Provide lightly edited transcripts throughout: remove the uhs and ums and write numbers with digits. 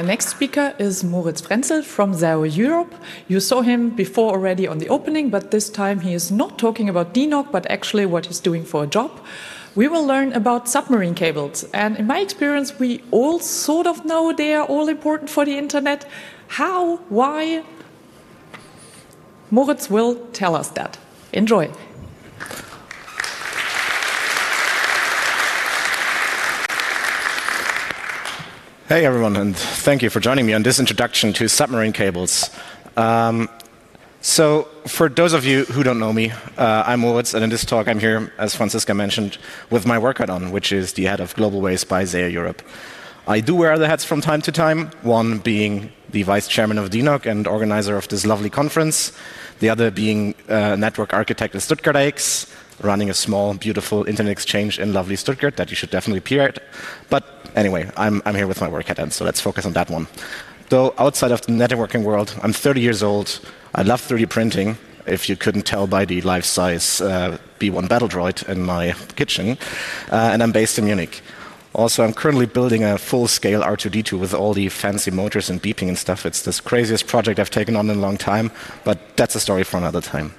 next speaker is Moritz Frenzel from ZEO Europe. You saw him before already on the opening, but this time he is not talking about DNOG, but actually what he's doing for a job. We will learn about submarine cables. And in my experience, we all sort of know they are all important for the internet. How? Why? Moritz will tell us that. Enjoy. Hey everyone, and thank you for joining me on this introduction to submarine cables. So for those of you who don't know me, I'm Moritz, and in this talk I'm here, as Franziska mentioned, with my work hat on, which is the head of Global Ways by ZEO Europe. I do wear the hats from time to time, one being the vice chairman of DNOG and organizer of this lovely conference, the other being network architect at Stuttgart AX, running a small, beautiful internet exchange in lovely Stuttgart that you should definitely appear at. But anyway, I'm here with my work hat on, so let's focus on that one. Though outside of the networking world, I'm 30 years old. I love 3D printing, if you couldn't tell by the life-size B1 battle droid in my kitchen, and I'm based in Munich. Also, I'm currently building a full-scale R2-D2 with all the fancy motors and beeping and stuff. It's the craziest project I've taken on in a long time, but that's a story for another time.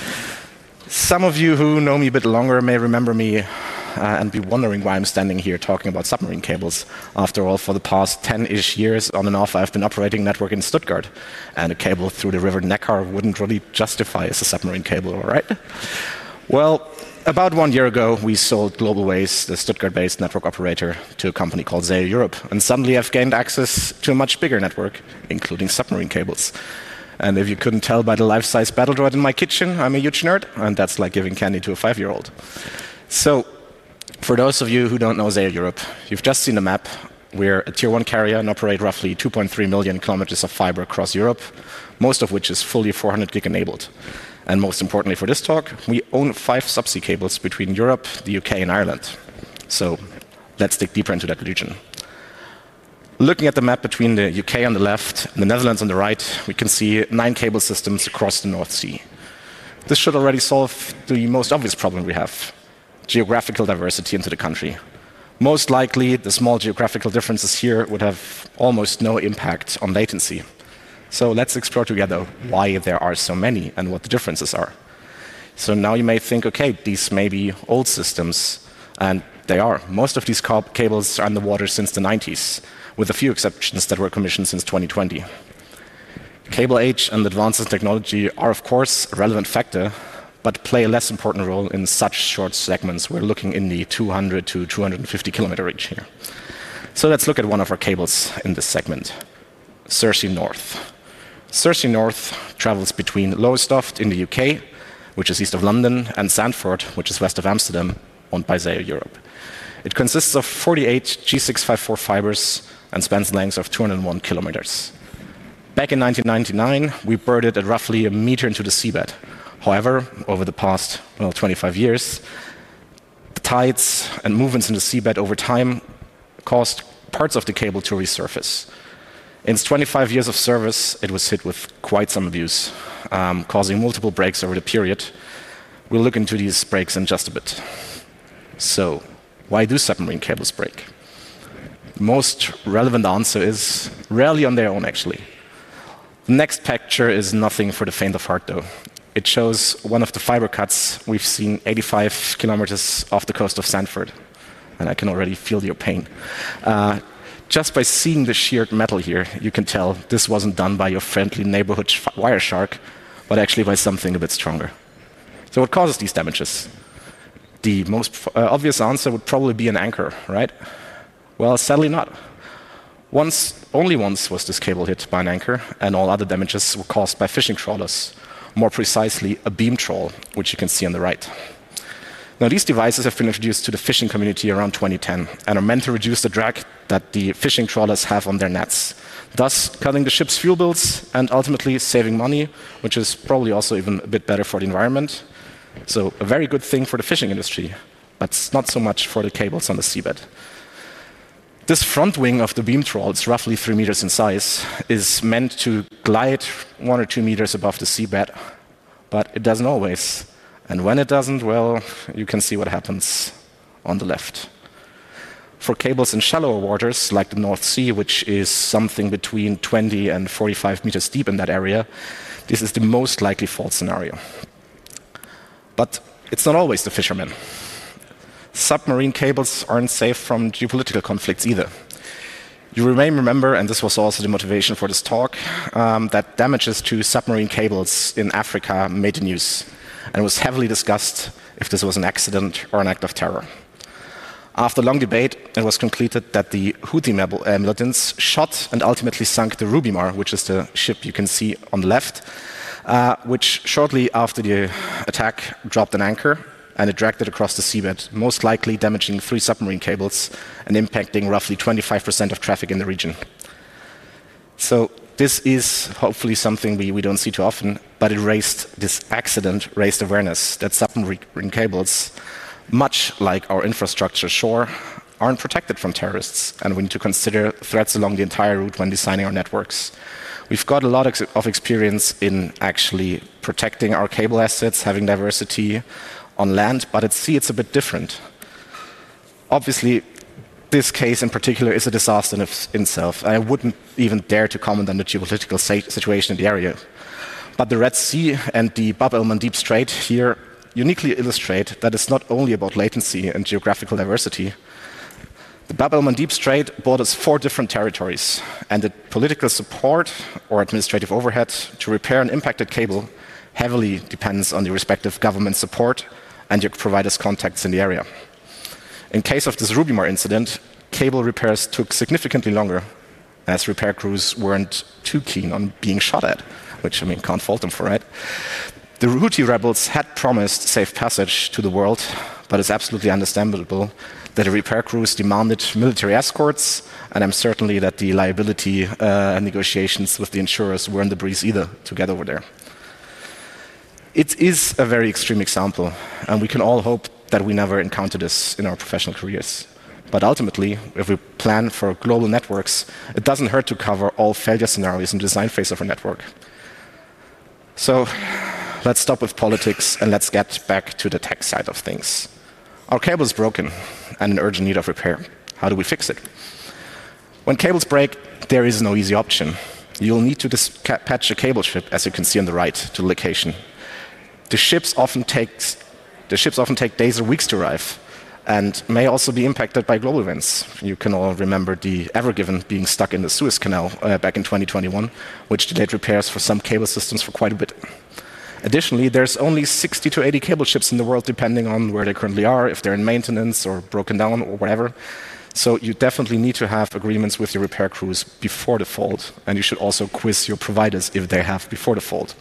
Some of you who know me a bit longer may remember me and be wondering why I'm standing here talking about submarine cables. After all, for the past 10-ish years, on and off, I've been operating a network in Stuttgart, and a cable through the river Neckar wouldn't really justify as a submarine cable, all right? Well, about 1 year ago, we sold Global Ways, the Stuttgart-based network operator, to a company called ZEO Europe, and suddenly I've gained access to a much bigger network, including submarine cables. And if you couldn't tell by the life-size battle droid in my kitchen, I'm a huge nerd, and that's like giving candy to a 5-year-old. So, for those of you who don't know ZEO Europe, you've just seen the map. We're a Tier 1 carrier and operate roughly 2.3 million kilometers of fiber across Europe, most of which is fully 400 gig enabled. And most importantly for this talk, we own 5 subsea cables between Europe, the UK, and Ireland. So, let's dig deeper into that region. Looking at the map between the UK on the left and the Netherlands on the right, we can see 9 cable systems across the North Sea. This should already solve the most obvious problem we have: geographical diversity into the country. Most likely, the small geographical differences here would have almost no impact on latency. So let's explore together why there are so many and what the differences are. So now you may think, okay, these may be old systems, and they are. Most of these cables are in the water since the 90s. With a few exceptions that were commissioned since 2020. Cable age and advances in technology are, of course, a relevant factor, but play a less important role in such short segments. We're looking in the 200 to 250 kilometer range here. So let's look at one of our cables in this segment, Searcy North. Searcy North travels between Lowestoft in the UK, which is east of London, and Zandvoort, which is west of Amsterdam, owned by ZEO Europe. It consists of 48 G654 fibers and spans lengths of 201 kilometers. Back in 1999, we buried it at roughly a meter into the seabed. However, over the past 25 years, the tides and movements in the seabed over time caused parts of the cable to resurface. In its 25 years of service, it was hit with quite some abuse, causing multiple breaks over the period. We'll look into these breaks in just a bit. So, why do submarine cables break? The most relevant answer is rarely on their own, actually. The next picture is nothing for the faint of heart, though. It shows one of the fiber cuts we've seen 85 kilometers off the coast of Zandvoort. And I can already feel your pain. Just by seeing the sheared metal here, you can tell this wasn't done by your friendly neighborhood wire shark, but actually by something a bit stronger. So what causes these damages? The most obvious answer would probably be an anchor, right? Well, sadly not. Only once was this cable hit by an anchor, and all other damages were caused by fishing trawlers. More precisely, a beam trawl, which you can see on the right. Now, these devices have been introduced to the fishing community around 2010 and are meant to reduce the drag that the fishing trawlers have on their nets, thus cutting the ship's fuel bills and ultimately saving money, which is probably also even a bit better for the environment. So a very good thing for the fishing industry, but not so much for the cables on the seabed. This front wing of the beam trawl, it's roughly 3 meters in size, is meant to glide 1 or 2 meters above the seabed, but it doesn't always. And when it doesn't, well, you can see what happens on the left. For cables in shallower waters, like the North Sea, which is something between 20 and 45 meters deep in that area, this is the most likely fault scenario. But it's not always the fishermen. Submarine cables aren't safe from geopolitical conflicts either. You may remember, and this was also the motivation for this talk, that damages to submarine cables in Africa made the news, and it was heavily discussed if this was an accident or an act of terror. After long debate, it was concluded that the Houthi militants shot and ultimately sunk the Rubimar, which is the ship you can see on the left, which shortly after the attack dropped an anchor and it dragged it across the seabed, most likely damaging 3 submarine cables and impacting roughly 25% of traffic in the region. So this is hopefully something we don't see too often, but this accident raised awareness that submarine cables, much like our infrastructure ashore, aren't protected from terrorists, and we need to consider threats along the entire route when designing our networks. We've got a lot of experience in actually protecting our cable assets, having diversity on land, but at sea it's a bit different. Obviously, this case in particular is a disaster in itself. I wouldn't even dare to comment on the geopolitical situation in the area. But the Red Sea and the Bab el-Mandeb Strait here uniquely illustrate that it's not only about latency and geographical diversity. The Bab el-Mandeb Strait borders 4 different territories, and the political support or administrative overhead to repair an impacted cable heavily depends on the respective government support and your provider's contacts in the area. In case of this Rubimar incident, cable repairs took significantly longer, as repair crews weren't too keen on being shot at, which, can't fault them for, right? The Houthi rebels had promised safe passage to the world, but it's absolutely understandable that the repair crews demanded military escorts, and I'm certainly that the liability negotiations with the insurers weren't the breeze either to get over there. It is a very extreme example, and we can all hope that we never encounter this in our professional careers. But ultimately, if we plan for global networks, it doesn't hurt to cover all failure scenarios in the design phase of a network. So let's stop with politics and let's get back to the tech side of things. Our cable is broken and in urgent need of repair. How do we fix it? When cables break, there is no easy option. You'll need to dispatch a cable ship, as you can see on the right, to the location. The ships often take days or weeks to arrive and may also be impacted by global events. You can all remember the Ever Given being stuck in the Suez Canal back in 2021, which delayed repairs for some cable systems for quite a bit. Additionally, there's only 60 to 80 cable ships in the world, depending on where they currently are, if they're in maintenance or broken down or whatever. So you definitely need to have agreements with your repair crews before the fault, and you should also quiz your providers if they have before the fault.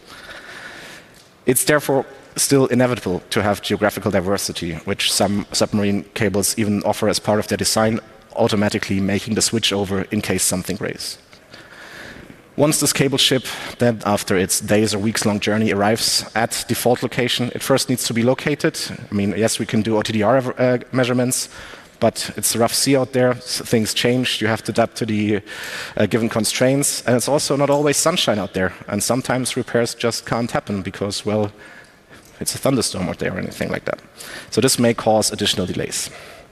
It's therefore still inevitable to have geographical diversity, which some submarine cables even offer as part of their design, automatically making the switch over in case something breaks. Once this cable ship, then after its days or weeks-long journey, arrives at the fault location, it first needs to be located. Yes, we can do OTDR measurements, but it's a rough sea out there, so things change, you have to adapt to the given constraints, and it's also not always sunshine out there, and sometimes repairs just can't happen because, well, it's a thunderstorm out there or anything like that. So this may cause additional delays.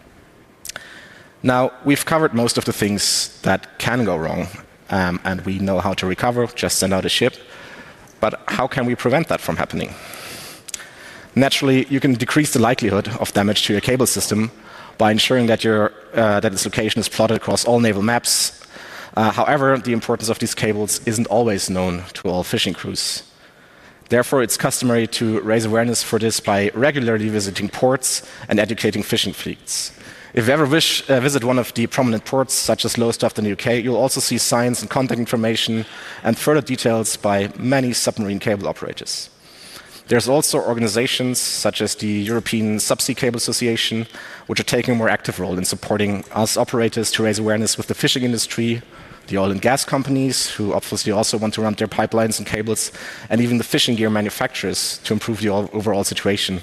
Now, we've covered most of the things that can go wrong, and we know how to recover, just send out a ship. But how can we prevent that from happening? Naturally, you can decrease the likelihood of damage to your cable system by ensuring that its location is plotted across all naval maps. However, the importance of these cables isn't always known to all fishing crews. Therefore, it's customary to raise awareness for this by regularly visiting ports and educating fishing fleets. If you ever visit one of the prominent ports, such as Lowestoft in the UK, you'll also see signs and contact information and further details by many submarine cable operators. There's also organizations such as the European Subsea Cable Association, which are taking a more active role in supporting us operators to raise awareness with the fishing industry, the oil and gas companies, who obviously also want to run their pipelines and cables, and even the fishing gear manufacturers to improve the overall situation.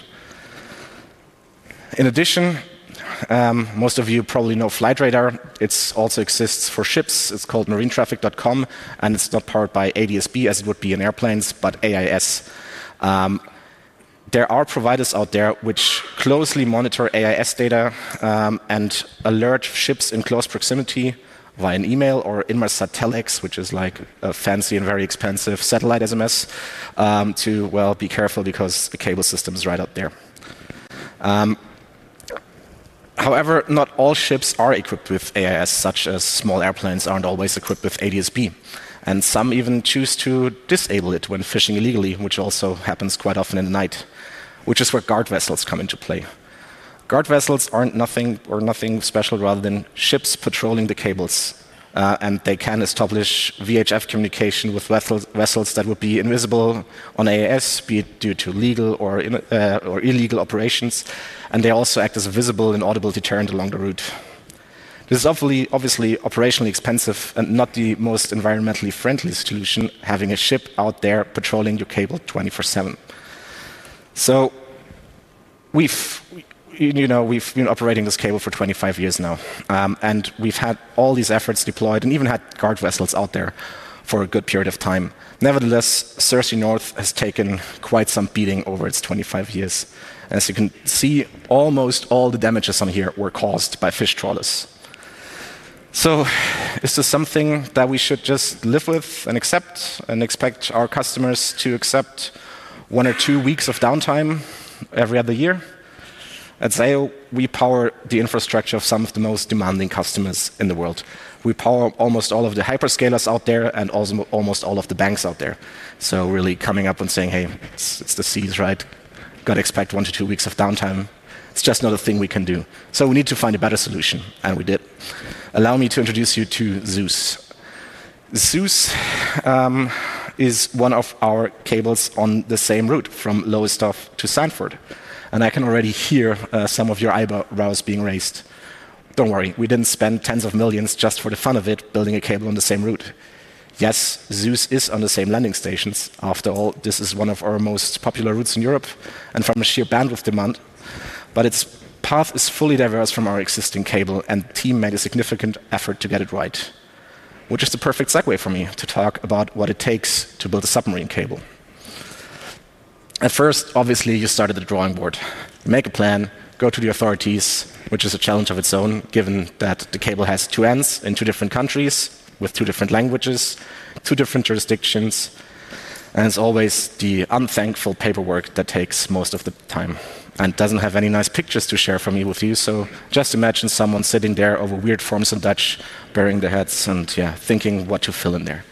In addition, most of you probably know Flightradar. It also exists for ships. It's called marinetraffic.com, and it's not powered by ADS-B as it would be in airplanes, but AIS. there are providers out there which closely monitor AIS data and alert ships in close proximity via an email or Inmarsat Telex, which is like a fancy and very expensive satellite SMS, to, well, be careful because the cable system is right out there. However, not all ships are equipped with AIS, such as small airplanes aren't always equipped with ADS-B. And some even choose to disable it when fishing illegally, which also happens quite often in the night, which is where guard vessels come into play. Guard vessels aren't nothing special rather than ships patrolling the cables. And they can establish VHF communication with vessels that would be invisible on AIS, be it due to legal or illegal operations. And they also act as a visible and audible deterrent along the route. This is obviously operationally expensive and not the most environmentally friendly solution, having a ship out there patrolling your cable 24/7. So we've been operating this cable for 25 years now, and we've had all these efforts deployed and even had guard vessels out there for a good period of time. Nevertheless, Cersei North has taken quite some beating over its 25 years. As you can see, almost all the damages on here were caused by fish trawlers. So is this something that we should just live with and accept and expect our customers to accept 1 or 2 weeks of downtime every other year? At Zayo, we power the infrastructure of some of the most demanding customers in the world. We power almost all of the hyperscalers out there and also almost all of the banks out there. So really coming up and saying, hey, it's the seas, right? Got to expect 1 to 2 weeks of downtime. It's just not a thing we can do. So we need to find a better solution, and we did. Allow me to introduce you to Zeus. Zeus is one of our cables on the same route from Lowestoft to Sanford. And I can already hear some of your eyebrows being raised. Don't worry, we didn't spend tens of millions just for the fun of it building a cable on the same route. Yes, Zeus is on the same landing stations. After all, this is one of our most popular routes in Europe and from a sheer bandwidth demand. But its path is fully diverse from our existing cable, and the team made a significant effort to get it right. Which is the perfect segue for me to talk about what it takes to build a submarine cable. At first, obviously, you start at the drawing board. You make a plan, go to the authorities, which is a challenge of its own, given that the cable has 2 ends in 2 different countries, with 2 different languages, 2 different jurisdictions, and it's always the unthankful paperwork that takes most of the time, and doesn't have any nice pictures to share from me with you, so just imagine someone sitting there over weird forms in Dutch, burying their heads, and thinking what to fill in there.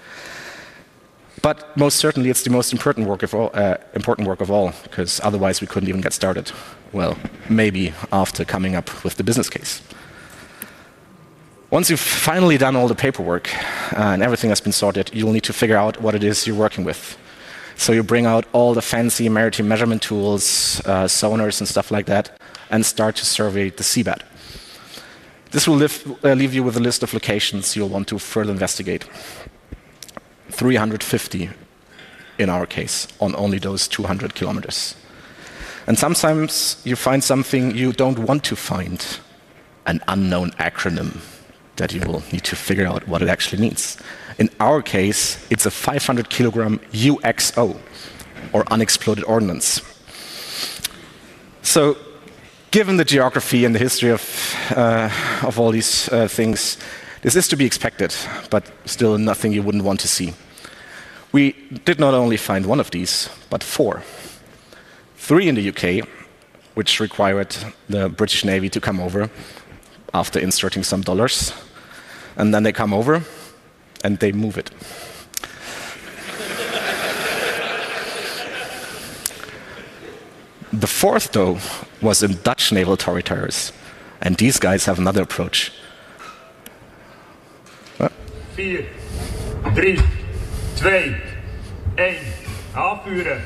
But most certainly, it's the most important work of all, because otherwise we couldn't even get started. Well, maybe after coming up with the business case. Once you've finally done all the paperwork and everything has been sorted, you'll need to figure out what it is you're working with. So you bring out all the fancy maritime measurement tools, sonars and stuff like that, and start to survey the seabed. This will leave you with a list of locations you'll want to further investigate. 350 in our case, on only those 200 kilometers. And sometimes you find something you don't want to find, an unknown acronym that you will need to figure out what it actually means. In our case, it's a 500 kilogram UXO, or unexploded ordnance. So, given the geography and the history of all these things, this is to be expected, but still nothing you wouldn't want to see. We did not only find 1 of these, but 4. 3 in the UK, which required the British Navy to come over after inserting some dollars. And then they come over and they move it. The 4th, though, was in Dutch naval territories. And these guys have another approach. 4, 3, 2, 1, afvuren.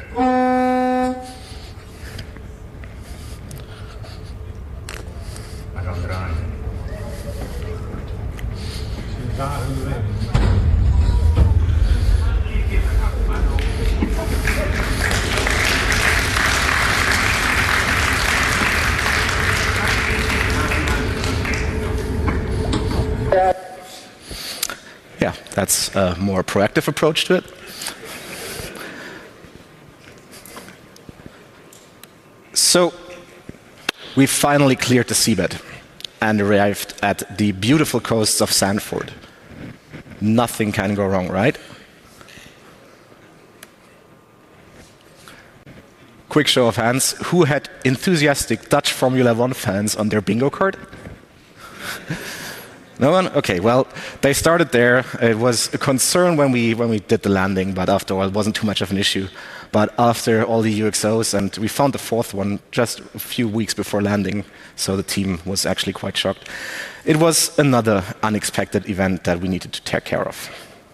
We gaan draaien. Yeah, that's a more proactive approach to it. So we finally cleared the seabed and arrived at the beautiful coasts of Zandvoort. Nothing can go wrong, right? Quick show of hands. Who had enthusiastic Dutch Formula One fans on their bingo card? No one? Okay, well, they started there. It was a concern when we did the landing, but after all, it wasn't too much of an issue. But after all the UXOs, and we found the fourth one just a few weeks before landing, so the team was actually quite shocked. It was another unexpected event that we needed to take care of.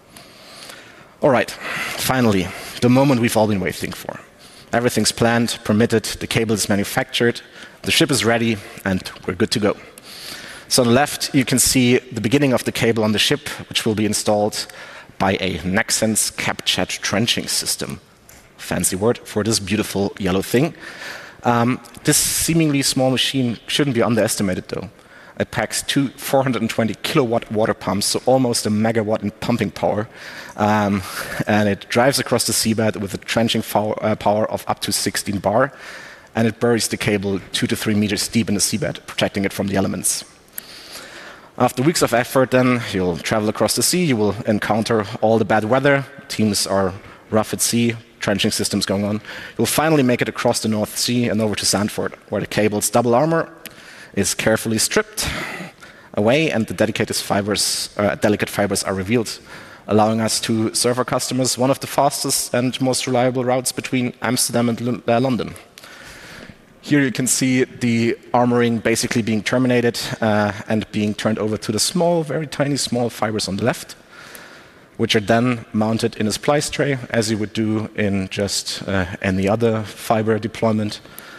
All right, finally, the moment we've all been waiting for. Everything's planned, permitted, the cable is manufactured, the ship is ready, and we're good to go. So on the left, you can see the beginning of the cable on the ship, which will be installed by a Nexans CapChat trenching system. Fancy word for this beautiful yellow thing. This seemingly small machine shouldn't be underestimated, though. It packs two 420 kilowatt water pumps, so almost a megawatt in pumping power. And it drives across the seabed with a trenching power of up to 16 bar. And it buries the cable 2 to 3 meters deep in the seabed, protecting it from the elements. After weeks of effort, then, you'll travel across the sea, you will encounter all the bad weather, teams are rough at sea, trenching systems going on. You'll finally make it across the North Sea and over to Zandvoort, where the cable's double armor is carefully stripped away and the delicate fibers are revealed, allowing us to serve our customers one of the fastest and most reliable routes between Amsterdam and London. Here you can see the armoring basically being terminated and being turned over to the small, very tiny small fibers on the left, which are then mounted in a splice tray, as you would do in just any other fiber deployment,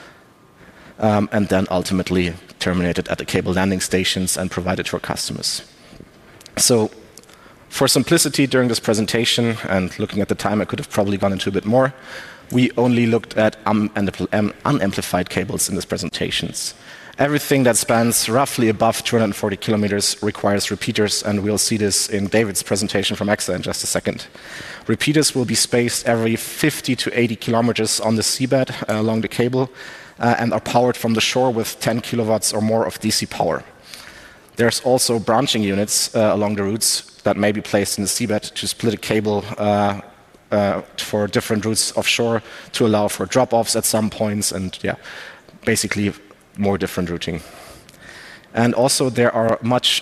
and then ultimately terminated at the cable landing stations and provided to our customers. So for simplicity during this presentation, and looking at the time, I could have probably gone into a bit more. We only looked at unamplified cables in these presentations. Everything that spans roughly above 240 kilometers requires repeaters, and we'll see this in David's presentation from EXA in just a second. Repeaters will be spaced every 50 to 80 kilometers on the seabed along the cable and are powered from the shore with 10 kilowatts or more of DC power. There's also branching units along the routes that may be placed in the seabed to split a cable for different routes offshore to allow for drop-offs at some points and, basically more different routing. And also there are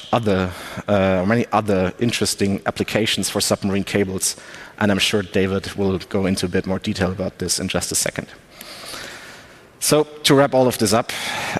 many other interesting applications for submarine cables, and I'm sure David will go into a bit more detail about this in just a second. So to wrap all of this up,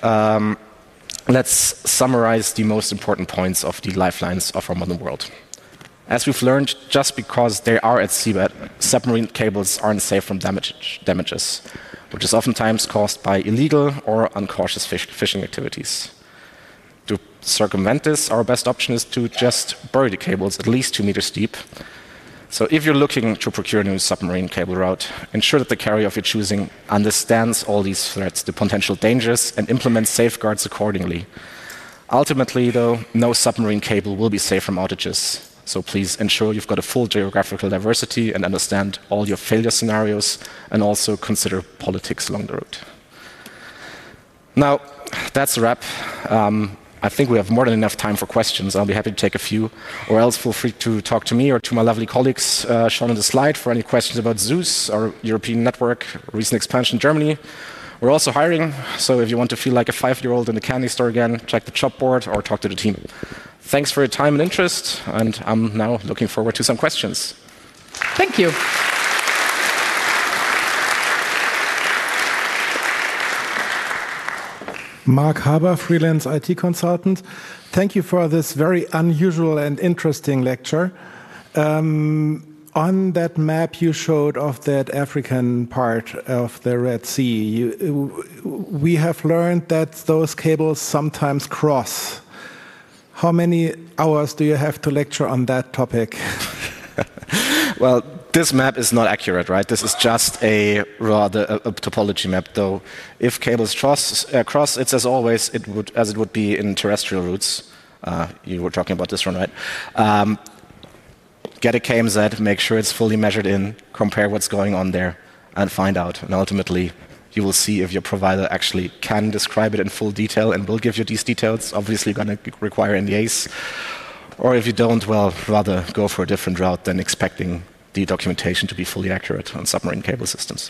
let's summarize the most important points of the lifelines of our modern world. As we've learned, just because they are at seabed, submarine cables aren't safe from damages, which is oftentimes caused by illegal or uncautious fishing activities. To circumvent this, our best option is to just bury the cables at least 2 meters deep. So if you're looking to procure a new submarine cable route, ensure that the carrier of your choosing understands all these threats, the potential dangers, and implements safeguards accordingly. Ultimately, though, no submarine cable will be safe from outages. So please ensure you've got a full geographical diversity and understand all your failure scenarios, and also consider politics along the route. Now, that's a wrap. I think we have more than enough time for questions. I'll be happy to take a few, or else feel free to talk to me or to my lovely colleagues shown on the slide for any questions about Zeus, our European network, recent expansion in Germany. We're also hiring, so if you want to feel like a 5-year-old in the candy store again, check the job board or talk to the team. Thanks for your time and interest, and I'm now looking forward to some questions. Thank you. Mark Haber, freelance IT consultant. Thank you for this very unusual and interesting lecture. On that map you showed of that African part of the Red Sea, we have learned that those cables sometimes cross. How many hours do you have to lecture on that topic? Well, this map is not accurate, right? This is just a topology map, though. If cables cross, it's as always, as it would be in terrestrial routes. You were talking about this one, right? Get a KMZ, make sure it's fully measured in, compare what's going on there, and find out. And ultimately, You will see if your provider actually can describe it in full detail and will give you these details. Obviously going to require NDAs. Or if you don't, well, rather go for a different route than expecting the documentation to be fully accurate on submarine cable systems.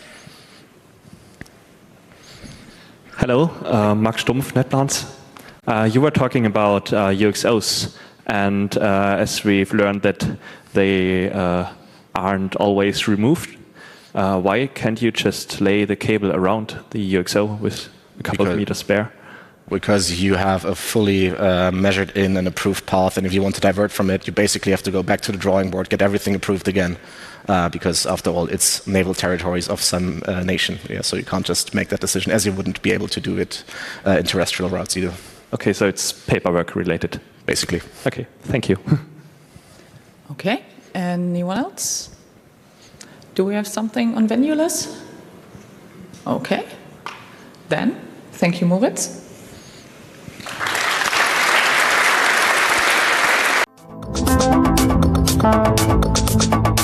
Hello, Max Stumpf, NetPlans. You were talking about UXOs, and as we've learned that they aren't always removed, why can't you just lay the cable around the UXO with a couple of meters spare? Because you have a fully measured in and approved path, and if you want to divert from it, you basically have to go back to the drawing board, get everything approved again, because after all, it's naval territories of some nation. Yeah, so you can't just make that decision, as you wouldn't be able to do it in terrestrial routes either. Okay, so it's paperwork related. Basically. Okay, thank you. Okay, anyone else? Do we have something on Venuless? Okay, then thank you, Moritz. Thank you.